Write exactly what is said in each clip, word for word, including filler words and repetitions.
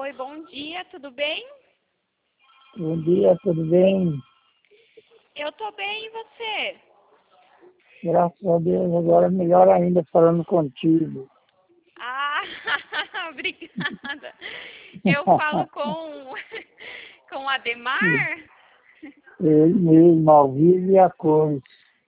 Oi, bom dia, tudo bem? Bom dia, tudo bem? Eu tô bem, e você? Graças a Deus, agora melhor ainda falando contigo. Ah, obrigada. Eu falo com, com o Ademar? Ele mesmo, ao vivo e a cores.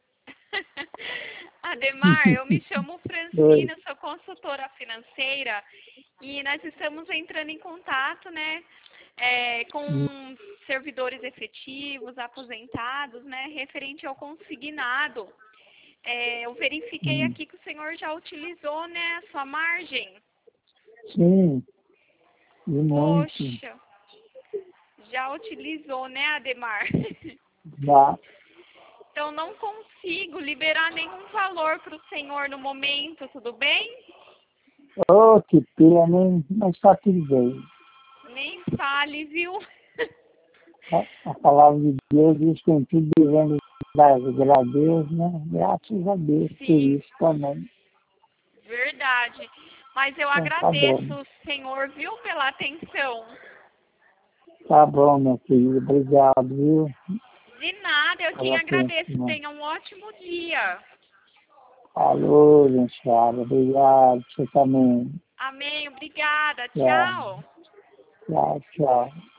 Ademar, eu me chamo Oi. Francina, sou consultora financeira e nós estamos entrando em contato, né, é, com servidores efetivos, aposentados, né, referente ao consignado. É, eu verifiquei Hum. aqui que o senhor já utilizou, né, a sua margem. Sim, e muito. Poxa, já utilizou, né, Ademar? Já. Então não consigo liberar nenhum valor para o senhor no momento, tudo bem? Oh, que pena, hein? Mas está tudo bem. Nem fale, viu? A, a palavra de Deus diz que em tudo devemos dar graças a Deus, né? Graças a Deus por Sim, isso também. verdade. Mas eu Então tá agradeço bom. o senhor, viu, pela atenção. Tá bom, meu querido. Obrigado, viu? De nada, eu quem Pela agradeço. atenção. Tenha um ótimo dia. Alô, Janchara. Obrigado. Você também. Amém, obrigada. Tchau. Tchau. Tchau, tchau.